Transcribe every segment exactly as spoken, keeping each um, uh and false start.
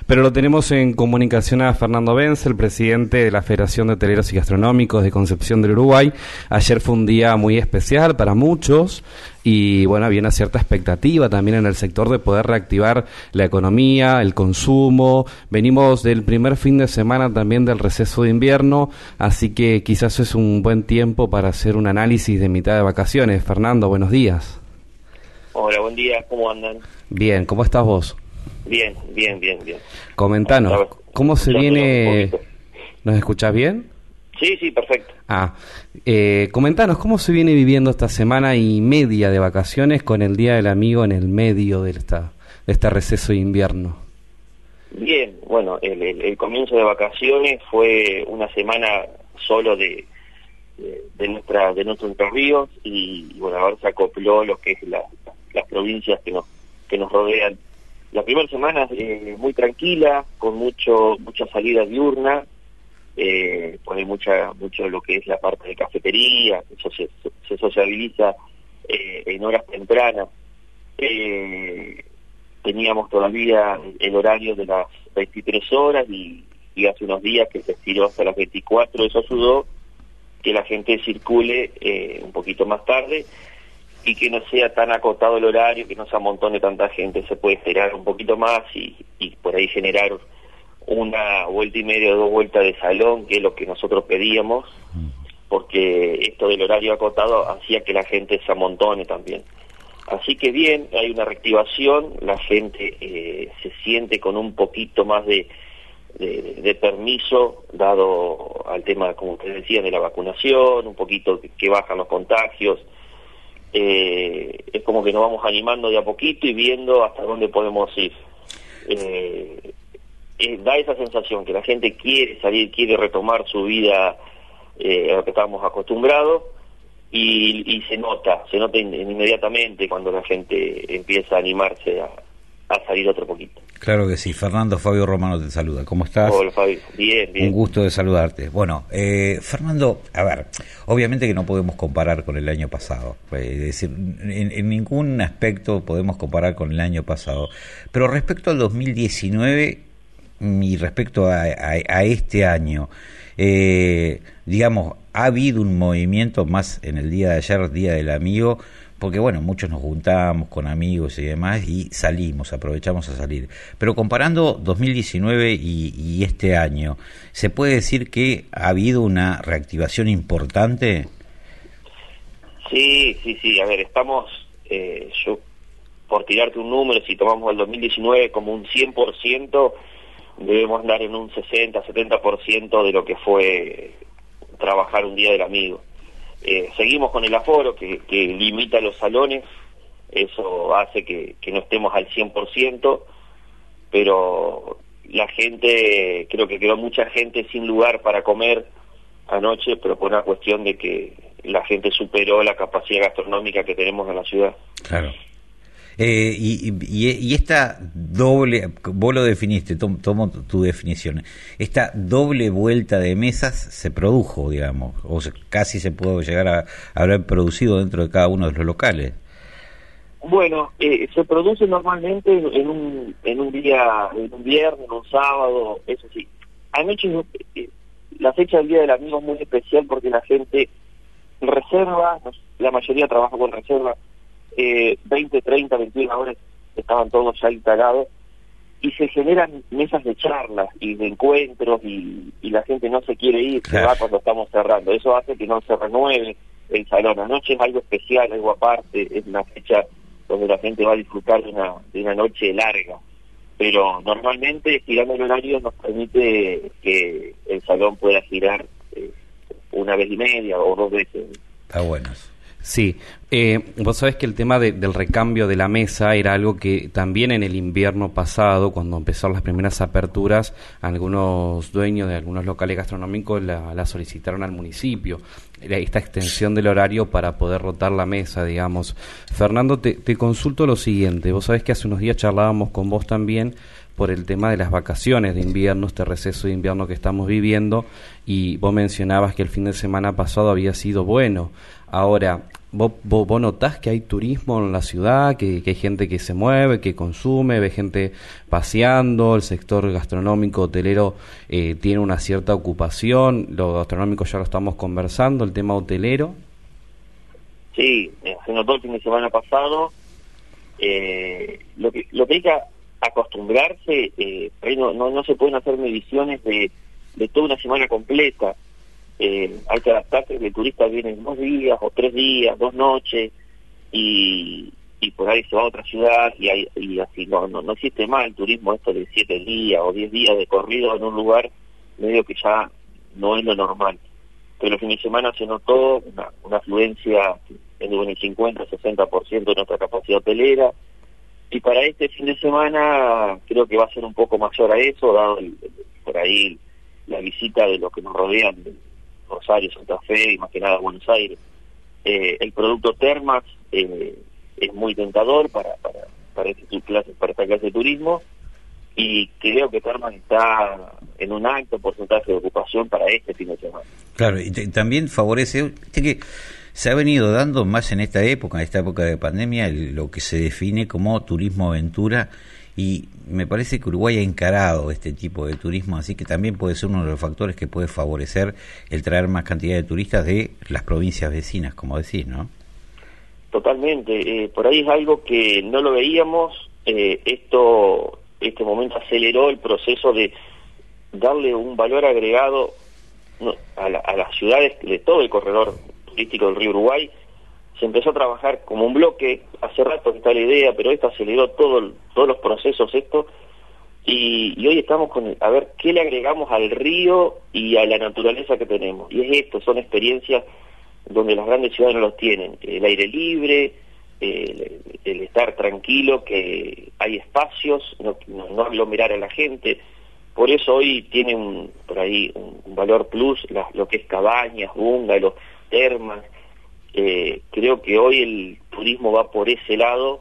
Pero lo tenemos en comunicación a Fernando Benz, el presidente de la Federación de Hoteleros y Gastronómicos de Concepción del Uruguay. Ayer fue un día muy especial para muchos y bueno, había una cierta expectativa también en el sector de poder reactivar la economía, el consumo. Venimos del primer fin de semana también del receso de invierno, así que quizás es un buen tiempo para hacer un análisis de mitad de vacaciones. Fernando, buenos días. Hola, buen día, ¿cómo andan? Bien, ¿cómo estás vos? Bien, bien, bien, bien. Comentanos, ¿cómo se viene? ¿Nos escuchás bien? Sí, sí, perfecto. Ah, eh, comentanos, ¿cómo se viene viviendo esta semana y media de vacaciones con el Día del Amigo en el medio de, esta, de este receso de invierno? Bien, bueno, el, el, el comienzo de vacaciones fue una semana solo de, de, de nuestra de nuestros Entre Ríos y, y bueno, ahora se acopló lo que es la, las provincias que nos que nos rodean. La primera semana eh, muy tranquila, con mucho mucha salida diurna, eh, pone mucha mucho lo que es la parte de cafetería, eso se, se sociabiliza eh, en horas tempranas. Eh, teníamos todavía el horario de las veintitrés horas y, y hace unos días que se estiró hasta las veinticuatro, eso ayudó que la gente circule eh, un poquito más tarde y que no sea tan acotado el horario, que no se amontone tanta gente, se puede esperar un poquito más y, y por ahí generar una vuelta y media o dos vueltas de salón, que es lo que nosotros pedíamos, porque esto del horario acotado hacía que la gente se amontone también. Así que bien, hay una reactivación, la gente eh, se siente con un poquito más de, de, de permiso, dado al tema, como ustedes decían, de la vacunación, un poquito que, que bajan los contagios. Eh, es como que nos vamos animando de a poquito y viendo hasta dónde podemos ir. Eh, eh, da esa sensación que la gente quiere salir, quiere retomar su vida eh, a lo que estábamos acostumbrados y, y se nota, se nota in, inmediatamente cuando la gente empieza a animarse a, a salir otro poquito. Claro que sí. Fernando, Fabio Romano te saluda. ¿Cómo estás? Hola, Fabio. Bien, bien. Un gusto de saludarte. Bueno, eh, Fernando, a ver, obviamente que no podemos comparar con el año pasado. Es decir, en, en ningún aspecto podemos comparar con el año pasado. Pero respecto al dos mil diecinueve y respecto a, a, a este año, eh, digamos, ¿ha habido un movimiento más en el día de ayer, Día del Amigo? Porque bueno, muchos nos juntamos con amigos y demás y salimos, aprovechamos a salir. Pero comparando dos mil diecinueve y, y este año, ¿se puede decir que ha habido una reactivación importante? Sí, sí, sí. A ver, estamos, eh, yo, por tirarte un número, si tomamos el dos mil diecinueve como un cien por ciento, debemos andar en un sesenta, setenta por ciento de lo que fue trabajar un Día del Amigo. Eh, seguimos con el aforo que, que limita los salones, eso hace que, que no estemos al cien por ciento, pero la gente, creo que quedó mucha gente sin lugar para comer anoche, pero por una cuestión de que la gente superó la capacidad gastronómica que tenemos en la ciudad. Claro. Eh, y, y, y esta doble, vos lo definiste, tom, tomo tu definición, esta doble vuelta de mesas se produjo, digamos, o se, casi se pudo llegar a, a haber producido dentro de cada uno de los locales. Bueno, eh, se produce normalmente en un en un día, en un viernes, en un sábado, eso sí. Anoche eh, la fecha del Día del Amigo es muy especial porque la gente reserva, la mayoría trabaja con reserva. Eh, veinte, treinta, veintiuna horas estaban todos ya instalados y se generan mesas de charlas y de encuentros y, y la gente no se quiere ir, claro. Se va cuando estamos cerrando. Eso hace que no se renueve el salón. Anoche es algo especial, algo aparte, es una fecha donde la gente va a disfrutar de una, de una noche larga. Pero normalmente girando el horario nos permite que el salón pueda girar eh, una vez y media o dos veces. Está bueno. Sí, eh, vos sabés que el tema de, del recambio de la mesa era algo que también en el invierno pasado, cuando empezaron las primeras aperturas, algunos dueños de algunos locales gastronómicos la, la solicitaron al municipio, esta extensión del horario para poder rotar la mesa, digamos. Fernando, te, te consulto lo siguiente, vos sabés que hace unos días charlábamos con vos también por el tema de las vacaciones de invierno, este receso de invierno que estamos viviendo, y vos mencionabas que el fin de semana pasado había sido bueno. Ahora, ¿Vos, vos, vos notás que hay turismo en la ciudad, que, que hay gente que se mueve, que consume, ve gente paseando, el sector gastronómico, hotelero eh, tiene una cierta ocupación, lo gastronómico ya lo estamos conversando, el tema hotelero? Sí, se notó el fin de semana pasado. Eh, lo que lo que hay que acostumbrarse, eh, no, no, no se pueden hacer mediciones de, de toda una semana completa. Eh, hay que adaptarse, que el turista viene dos días o tres días, dos noches, y, y por ahí se va a otra ciudad, y, hay, y así no, no no existe más el turismo esto de siete días o diez días de corrido en un lugar, medio que ya no es lo normal. Pero el fin de semana se notó una, una afluencia en el cincuenta a sesenta por ciento de nuestra capacidad hotelera, y para este fin de semana creo que va a ser un poco mayor a eso, dado el, por ahí la visita de los que nos rodean, Rosario, Santa Fe y más que nada Buenos Aires. Eh, el producto Termas eh, es muy tentador para para para, este clase, para esta clase de turismo, y creo que Termas está en un alto porcentaje de ocupación para este fin de semana. Claro, y te, también favorece, este que se ha venido dando más en esta época, en esta época de pandemia, el, lo que se define como turismo aventura, y me parece que Uruguay ha encarado este tipo de turismo, así que también puede ser uno de los factores que puede favorecer el traer más cantidad de turistas de las provincias vecinas, como decís, ¿no? Totalmente, eh, por ahí es algo que no lo veíamos, eh, esto, este momento aceleró el proceso de darle un valor agregado no, a, la, a las ciudades de todo el corredor turístico del río Uruguay. Se empezó a trabajar como un bloque, hace rato que está la idea, pero esto aceleró todo, todos los procesos esto, y, y hoy estamos con, el, a ver, ¿qué le agregamos al río y a la naturaleza que tenemos? Y es esto, son experiencias donde las grandes ciudades no los tienen, el aire libre, el, el estar tranquilo, que hay espacios, no, no, no aglomerar a la gente. Por eso hoy tiene un, por ahí un, un valor plus la, lo que es cabañas, bungalows, termas. Eh, creo que hoy el turismo va por ese lado,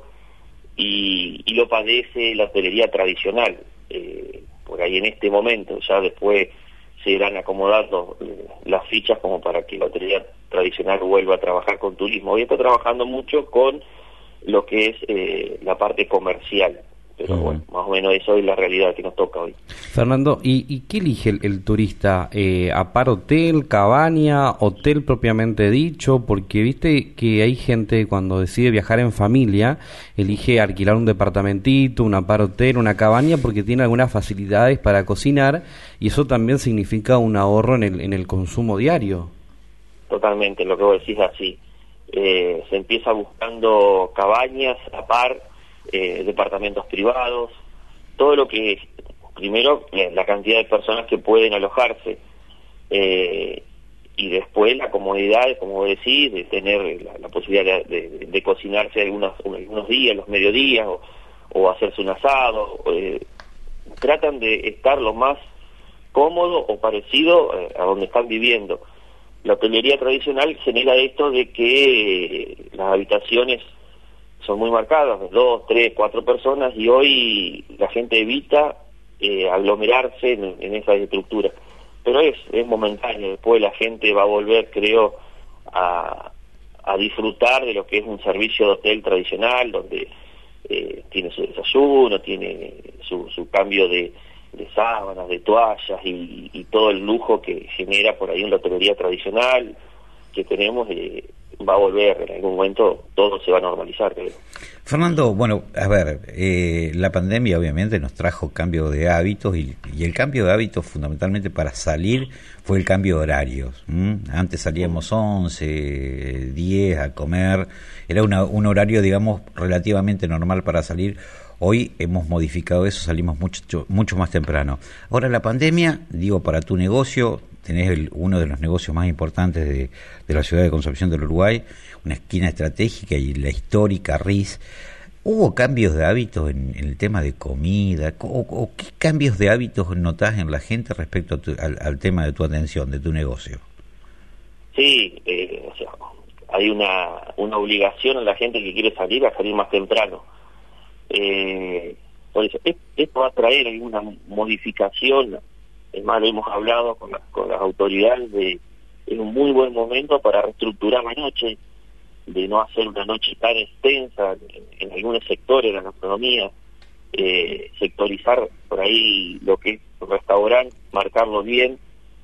y, y lo padece la hotelería tradicional. Eh, por ahí en este momento, ya después se irán acomodando eh, las fichas como para que la hotelería tradicional vuelva a trabajar con turismo. Hoy está trabajando mucho con lo que es eh, la parte comercial, pero uh-huh. bueno, más o menos eso es la realidad que nos toca hoy. Fernando, ¿y, y qué elige el, el turista? Eh, ¿Apar hotel, cabaña, hotel propiamente dicho? Porque viste que hay gente cuando decide viajar en familia, elige alquilar un departamentito, un apar hotel, una cabaña, porque tiene algunas facilidades para cocinar, y eso también significa un ahorro en el, en el consumo diario. Totalmente, lo que vos decís así. Eh, se empieza buscando cabañas, apar, eh, departamentos privados, todo lo que, primero, eh, la cantidad de personas que pueden alojarse, eh, y después la comodidad, como vos decís, de tener la, la posibilidad de, de, de cocinarse algunos, algunos días, los mediodías, o, o hacerse un asado. Eh, tratan de estar lo más cómodo o parecido eh, a donde están viviendo. La hotelería tradicional genera esto de que eh, las habitaciones son muy marcadas, de dos, tres, cuatro personas, y hoy la gente evita eh, aglomerarse en, en esas estructuras. Pero es, es momentáneo, después la gente va a volver, creo, a, a disfrutar de lo que es un servicio de hotel tradicional, donde eh, tiene su desayuno, tiene su, su cambio de, de sábanas, de toallas, y, y todo el lujo que genera por ahí en la hotelería tradicional que tenemos. Eh, va a volver, en algún momento todo se va a normalizar, creo. Fernando, bueno, a ver, eh, la pandemia obviamente nos trajo cambio de hábitos, y, y el cambio de hábitos fundamentalmente para salir fue el cambio de horarios. ¿m? Antes salíamos once, diez a comer, era una, un horario, digamos, relativamente normal para salir. Hoy hemos modificado eso, salimos mucho, mucho más temprano. Ahora la pandemia, digo, para tu negocio, tenés el, uno de los negocios más importantes de, de la ciudad de Concepción del Uruguay, una esquina estratégica y la histórica R I S. ¿Hubo cambios de hábitos en, en el tema de comida? ¿O, o qué cambios de hábitos notás en la gente respecto a tu, al, al tema de tu atención, de tu negocio? Sí, eh, o sea, hay una, una obligación a la gente que quiere salir a salir más temprano. Eh, por eso, esto va a traer alguna modificación. Es más, lo hemos hablado con, la, con las autoridades de es un muy buen momento para reestructurar la noche. de no hacer una noche tan extensa en, en algunos sectores de la gastronomía, eh, sectorizar por ahí lo que es restaurante, marcarlo bien,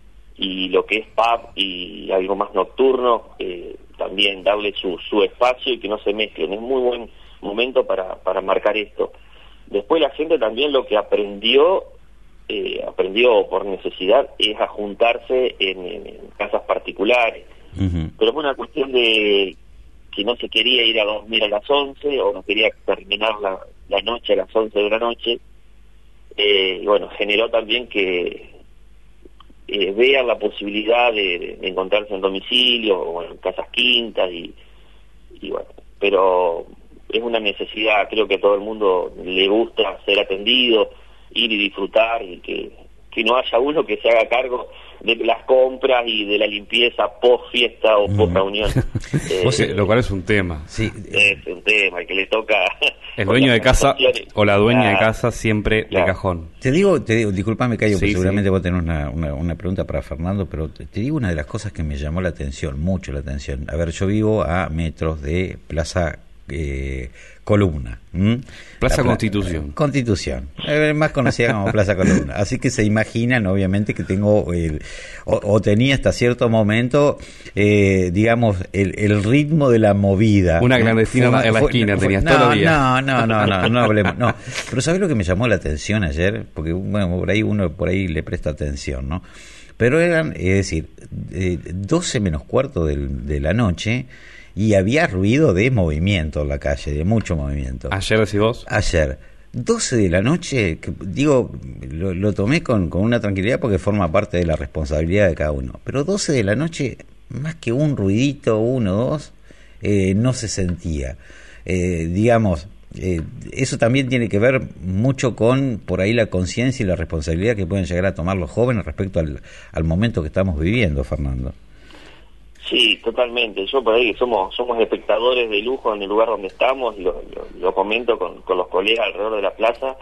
y lo que es pub y algo más nocturno, eh, también darle su, su espacio y que no se mezclen. Es muy buen momento para, para marcar esto. Después la gente también lo que aprendió, eh, aprendió por necesidad, es a juntarse en, en casas particulares. Uh-huh. Pero es una cuestión de que no se quería ir a dormir a las once o no quería terminar la, la noche a las once de la noche. Eh, y bueno, generó también que eh, vean la posibilidad de, de encontrarse en domicilio o bueno, en casas quintas y, y bueno, pero es una necesidad, creo que a todo el mundo le gusta ser atendido, ir y disfrutar, y que, que no haya uno que se haga cargo de las compras y de la limpieza post fiesta o post reunión. eh, o sea, lo cual es un tema. Sí. Es un tema que le toca. El dueño de casa o la dueña claro, de casa siempre claro. de cajón. Te digo, te digo, disculpame Cayo, sí, porque seguramente sí. vos tenés una, una, una pregunta para Fernando, pero te, te digo una de las cosas que me llamó la atención, mucho la atención. A ver, yo vivo a metros de Plaza Eh, Columna, ¿m? Plaza la, Constitución. Constitución, eh, más conocida como Plaza Columna. Así que se imaginan, obviamente, que tengo eh, o, o tenía hasta cierto momento, eh, digamos, el, el ritmo de la movida. Una clandestina fue, en la fue, esquina fue, tenías no, todos los días. No, no, no, no, no hablemos. No. Pero ¿sabés lo que me llamó la atención ayer? Porque bueno, por ahí uno por ahí le presta atención, ¿no? Pero eran, es decir, eh, doce menos cuarto de, de la noche. Y había ruido de movimiento en la calle, de mucho movimiento. ¿Ayer decís vos? Ayer. doce de la noche, que, digo, lo, lo tomé con, con una tranquilidad porque forma parte de la responsabilidad de cada uno. Pero doce de la noche, más que un ruidito, uno o dos, eh, no se sentía. Eh, digamos, eh, eso también tiene que ver mucho con, por ahí, la conciencia y la responsabilidad que pueden llegar a tomar los jóvenes respecto al, al momento que estamos viviendo, Fernando. Sí, totalmente. Yo por ahí somos somos espectadores de lujo en el lugar donde estamos, y lo, lo, lo comento con, con los colegas alrededor de la plaza,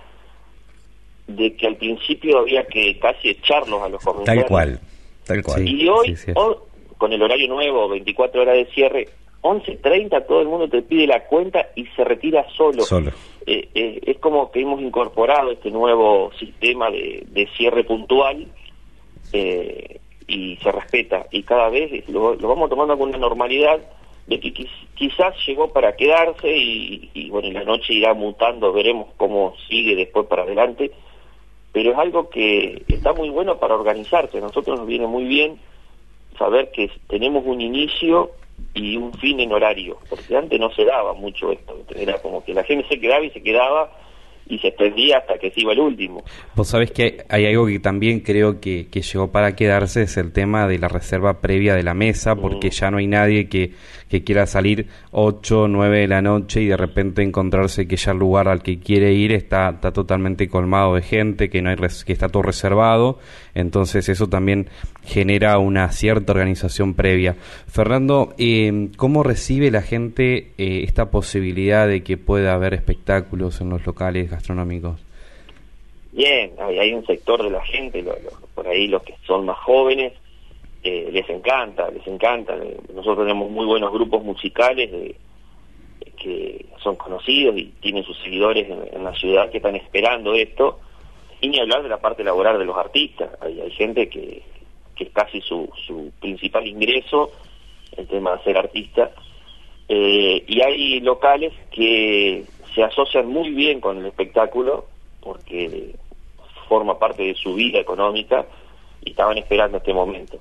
de que al principio había que casi echarlos a los comerciantes. Tal cual, tal cual. Y hoy, sí, sí. hoy con el horario nuevo, veinticuatro horas de cierre, once treinta todo el mundo te pide la cuenta y se retira solo. Solo. Eh, eh, es como que hemos incorporado este nuevo sistema de, de cierre puntual, eh, y se respeta, y cada vez lo, lo vamos tomando con una normalidad de que quiz, quizás llegó para quedarse y, y bueno, y la noche irá mutando, veremos cómo sigue después para adelante, pero es algo que está muy bueno para organizarse. A nosotros nos viene muy bien saber que tenemos un inicio y un fin en horario, porque antes no se daba mucho esto, era como que la gente se quedaba y se quedaba y se extendía hasta que se iba el último. Vos sabés que hay algo que también creo que, que llegó para quedarse, es el tema de la reserva previa de la mesa, porque mm. ya no hay nadie que, que quiera salir ocho, nueve de la noche y de repente encontrarse que ya el lugar al que quiere ir está, está totalmente colmado de gente, que no hay res, que está todo reservado. Entonces eso también genera una cierta organización previa. Fernando, eh, ¿cómo recibe la gente eh, esta posibilidad de que pueda haber espectáculos en los locales gastronómicos? Bien, hay, hay un sector de la gente, lo, lo, por ahí los que son más jóvenes, eh, les encanta, les encanta. Nosotros tenemos muy buenos grupos musicales de, que son conocidos y tienen sus seguidores en, en la ciudad que están esperando esto, y ni hablar de la parte laboral de los artistas. Hay, hay gente que, que es casi su, su principal ingreso, el tema de ser artista, eh, y hay locales que se asocian muy bien con el espectáculo porque forma parte de su vida económica y estaban esperando este momento.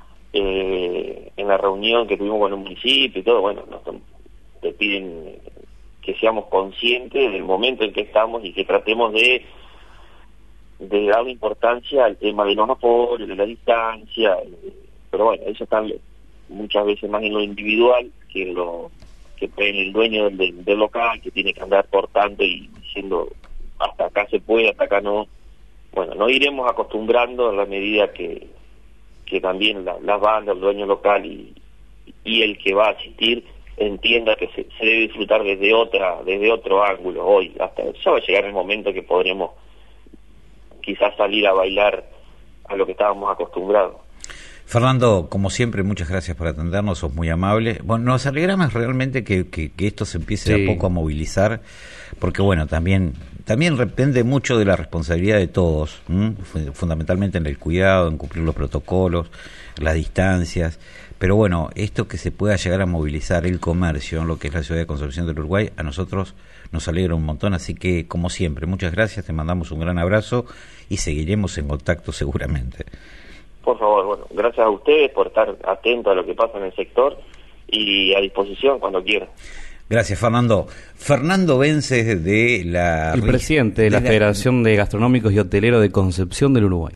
Eh, en la reunión que tuvimos con el municipio y todo, bueno, nos te piden que seamos conscientes del momento en que estamos y que tratemos de de darle importancia al tema de los aforos, de la distancia, pero bueno, eso está muchas veces más en lo individual que en lo que en el dueño del, del local, que tiene que andar portando y diciendo hasta acá se puede, hasta acá no. Bueno, nos iremos acostumbrando a la medida que que también la, las bandas, el dueño local y, y el que va a asistir entienda que se, se debe disfrutar desde otra desde otro ángulo. Hoy hasta ya va a llegar el momento que podremos quizás salir a bailar a lo que estábamos acostumbrados. Fernando, como siempre, muchas gracias por atendernos, sos muy amable. Bueno, nos alegramos realmente que, que, que esto se empiece sí. de a poco a movilizar, porque bueno, también también depende mucho de la responsabilidad de todos, ¿m? fundamentalmente en el cuidado, en cumplir los protocolos, las distancias, pero bueno, esto que se pueda llegar a movilizar el comercio en lo que es la ciudad de Concepción del Uruguay, a nosotros nos alegra un montón, así que como siempre, muchas gracias, te mandamos un gran abrazo y seguiremos en contacto seguramente. Por favor, bueno, gracias a ustedes por estar atentos a lo que pasa en el sector y a disposición cuando quieran. Gracias, Fernando. Fernando Vences de la... El presidente de la, de la Federación de Gastronómicos y Hoteleros de Concepción del Uruguay.